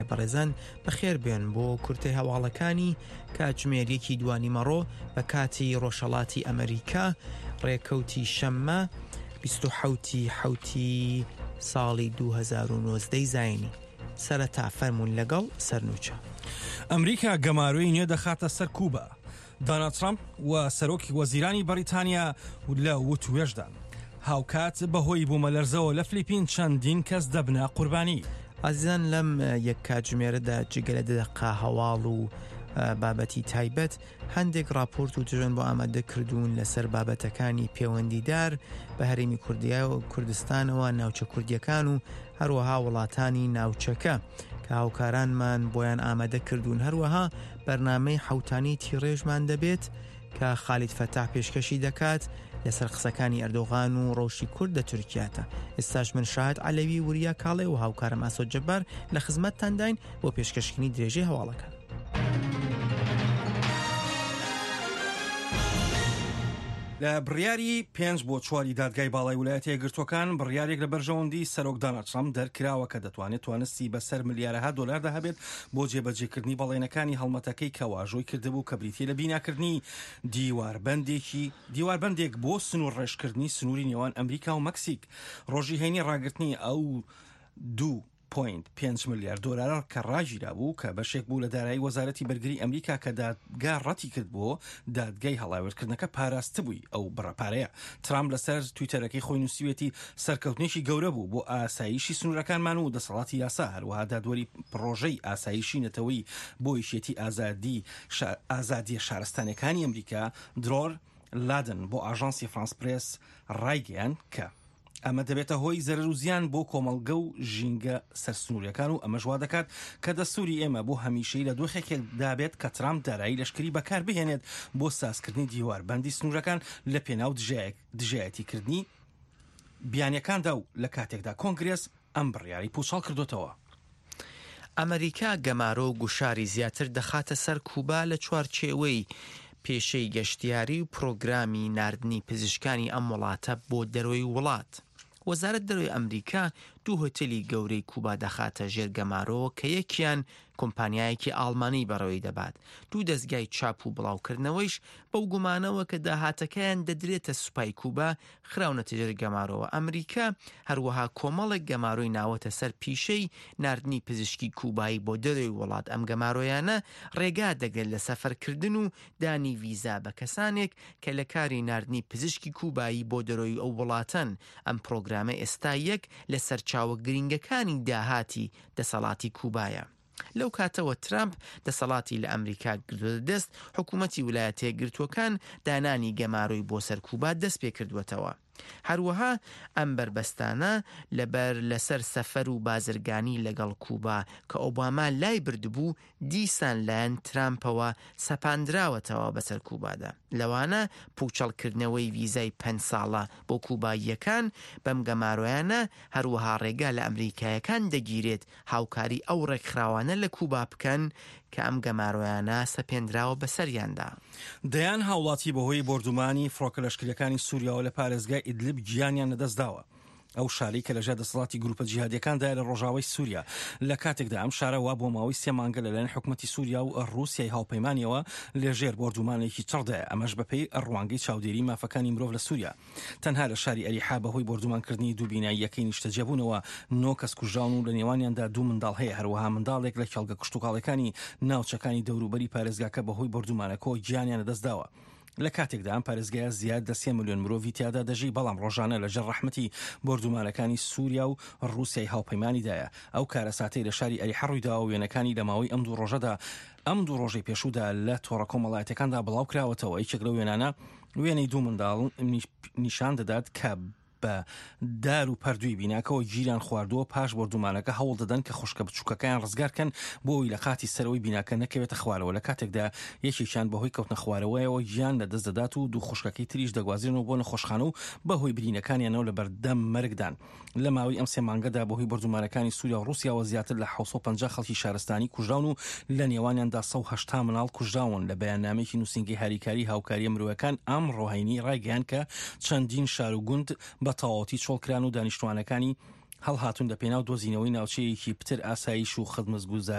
بەڕێزان بەخێر بێن بۆ کورتەی هەواڵەکانی کاتژمێریەکی دوانیمەڕۆ بە کاتی ڕۆژهەڵاتی ئەمریکا ڕێکەوتی شەممە 27 ساڵی 2019 زاینی سەرەتا فەرموون لەگەڵ سەرنووچە. ئەمریکا گەماروی نوێ دەخاتە سەر کوبا. دۆنالد ترامپ و سەرۆکی وەزیرانی بەریتانیا لە وتوێژدان هاوکات بەهۆی بوومەلەرزەوە لە فلیپین چەندین کەس دەبنە قوربانی. ئازیزان لەم یەک کاتژمێرەدا جگەلە دەقا هەواڵ و بابەتی تایبەت هەندێک راپۆرت و تژن بۆ ئامادەکردوون لەسەر بابەتەکانی پەیوەندیدار بە هەرێمی کوردیا و کوردستانەوە ناوچە کوردیەکان و هەروەها وڵاتانی ناوچەکە کە هاوکارانمان بۆیان ئامادە کردوون. هەروەها بەرنامەی حوتانی تیڕێژمان دەبێت کە خالید فەتاح پێشکەشی دەکات لەسەر قسەکانی ئەردۆغان و ڕۆژی کورد لە تورکیاتە. ئێستاش من شاهد عەلەوی وریا کاڵێ و هاوکارم ئاسۆ جەبار لە خزمەتتان داین بۆ پێشکەشکردنی درێژەی هەواڵەکان. لە بڕیاری 5-4 دادگای باڵای ویلایەتە یەکگرتووەکان بڕیارێک لە بەرژەوەندی سەرۆک دۆنالد ترامپ دەرکراوە کە دەتوانێت توانستی بەسەر ملیارەها دۆلار دەهەبێت بۆ جێبەجێکردنی بەڵێنەکانی هەڵمەتەکەی کە واژۆی کردبوو کە بریتیە لە بیناکردنی دیواربەندێک بۆ سنوور ڕێژکردنی سنووری نێوان ئەمریکا و مەکسیک. ڕۆژی هەینی ڕاگررتنی ئەو 2.5 ملیارد دۆلار کە ڕاگیرا بوو کە بەشێک بوو لە دارایی وەزارەتی بەرگری ئەمریکا کە دادگا ڕەتی کرد بۆ دادگای هەڵاوێرکردنەکە پاراست بووی ئەو بڕەپارەیە. ترامپ لەسەر تویتەرەکەی خۆی نووسیوێتی سەرکەوتنێکی گەورە بوو بۆ ئاسایشی سنوورەکانمان و دەسەڵاتی یاسا، هەروەها دادوەری پرۆژەی ئاسایشی نەتەوەی بۆ ئیشێتی ئازادیە شارستانەکانی ئەمریکا درۆر لادن بۆ ئاژانسی فرانس پرێس ڕایگەیان کە ئەمە دەبێتە هۆی زەرەر و زیان بۆ کۆمەڵگە و ژینگە سەرسنووریەکان و ئەمەش وا دەکات کە دەستوری ئێمە بۆ هەمیشەی لە دۆخێکێک دابێت کە ترامپ دارایی لەشکری بەکار بهێنێت بۆ سازکردنی دیواربەندی سنوورەکان لە پێناو دژایەتیکردنی بیانیەکاندا و لە کاتێکدا کۆنگرێس ئەم بڕیاری پوچەڵ کردوتەوە. ئەمریکا گەمارە و گوشاری زیاتر دەخاتە سەر کوبا لە چوارچێوەی پێشەی گەشتیاری و پرۆگرامی ناردنی پزیشکانی ئەم وڵاتە بۆ دەرەوەی وڵات. وەزارەت دەرەوەی ئەمریکا دوو هۆتێلی گەورەی کوبا دەخاتە ژێر گەمارەوە کە یەکیان کۆمپانیایەکی ئاڵمانی بەڕەوەی دەبات. دوو دەستگای چاپ و بڵاوکردنەوەیش بەو گومانەوە کە داهاتەکەیان دەدرێتە سوپای کوبا خراونەتە ژێر گەمارەوە. ئەمریکا هەروەها کۆمەڵێک گەمارۆی ناوەتە سەر پیشەی ناردنی پزیشکی کوبایی بۆ دەرەوەی وڵات. ئەم گەمارۆیانە ڕێگا دەگەن لە سەفەرکردن و دانی ڤیزا بە کەسانێک کە لە کاری ناردنی پزیشکی کوبایی بۆ دەرەوەی ئەو وڵاتەن. ئەم پرۆگرامە ئێستا یەک لە سەرچاوە گرنگەکانی داهاتی دەسەڵاتی کوبایە. لەو کاتەوە ترامپ دەسەڵاتی لە ئەمریکا گرتووە دەست، حکوومەتی ویلایەتە یەکگرتووەکان دانانی گەمارۆی بۆ سەر کوبا دەست پێ کردووەتەوە. هەروەها ئەم بربەستانە لەسەر سەفەر و بازرگانی لەگەڵ کوبا کە ئۆباما لای بردبوو دیسان لایەن ترامپەوە سەپاندراوەتەوە بەسەر کوبادا. لەوانە پوچەڵکردنەوەی ڤیزای 5 ساڵە بۆ کوباییەکان بەم گەمارۆیانە هەروەها ڕێگا لە ئەمریکایەکان دەگیرێت هاوکاری ئەو ڕێکخراوانە لە کوبا بکەن کە ئەم گەمارۆیانە سەپێنراوە بەسەریاندا. دەیان هاوڵاتی بەهۆی بردومانی فڕۆکە لەشکریەکانی سووریاوە لە پارێزگای ئیدلیب گیانیان لەدەستداوە. ئەو شاری کە لەژێر دەسەڵاتی گروپە جیهادیەکاندایە لە ڕۆژاوای سووریا. لە کاتێکدا ئەم شارەوە بۆ ماوەی 3 مانگە لەلایەن حکوومەتی سووریا و ڕووسیای هاوپەیمانیەوە لەژێر بردومانێکی چڕدایە. ئەمەش بەپێی ڕوانگەی چاودێری مافەکانی مرۆڤ لە سووریا. تەنها لە شاری ئەریحا بەهۆی بردومانکردنی دوو بیناییەکەی نیشتەجێبوونەوە 9 کەس کوژراون و لە نێوانیاندا 2 منداڵ هەیە. هەروەها منداڵێک لە کێڵگە کشتوکاڵەکانی ناوچەکانی دەوروبەری پارێزگاکە بەهۆی بردومانەکەەوە گیانیان لەدەستداوە. لە کاتێکدا ئەم پارێزگایە زیاد لە 3 ملیۆن مرۆڤی تیادا دەژی، بەڵام ڕۆژانە لەژێر ڕەحمەتی بردومانەکانی سووریا و ڕووسیای هاوپەیمانیدایە. ئەو کارەساتەی لە شاری ئەریحا ڕوویداوە وێنەکانی لە ماوەی ئەم دوو ڕۆژەی پێشوودا لە تۆڕە کۆمەڵایەتەکاندا بڵاو کراوەتەوە. یەکێک لە وێنانە وێنەی 2 منداڵ نیشان دەدات کە بە دار و پەردووی بیناکەەوە گیران خواردووە. پاش بردومانەکە هەوڵ دەدەن کە خوشکە بچووکەکەیان ڕزگارکەن بۆی لە قاتی سەرەوەی بیناکە نەکەوێتە خوارەوە. لە کاتێکدا یەکێکیان بەهۆی کەوتنە خوارەوەیەوە گیان لە دەست دەدات و دوو خوشکەکەی تریش دەگوازێنەوە بۆ نەخۆشخانە و بەهۆی برینەکانیانەوە لە بەردەم مەرگدان. لە ماوەی ئەم 3 مانگەدا بەهۆی بردومانەکانی سووریا و ڕووسیاوە زیاتر لە 750 خەڵکی شارستانی کوژراون و لە نێوانیاندا 180 مناڵ کوژراون. لە بەیاننامەیەکی نووسینگەی هاریکاری هاوکاری مرۆڤەکان ئەم ڕۆهینی ڕایگەیان کە چەندین شار و گوند بە تەواوەتی چۆڵکران و دانیشتوانەکانی هەڵهاتون لە پێناو دۆزینەوەی ناوچەیەکی پتر ئاسایش و خزمەتگوزار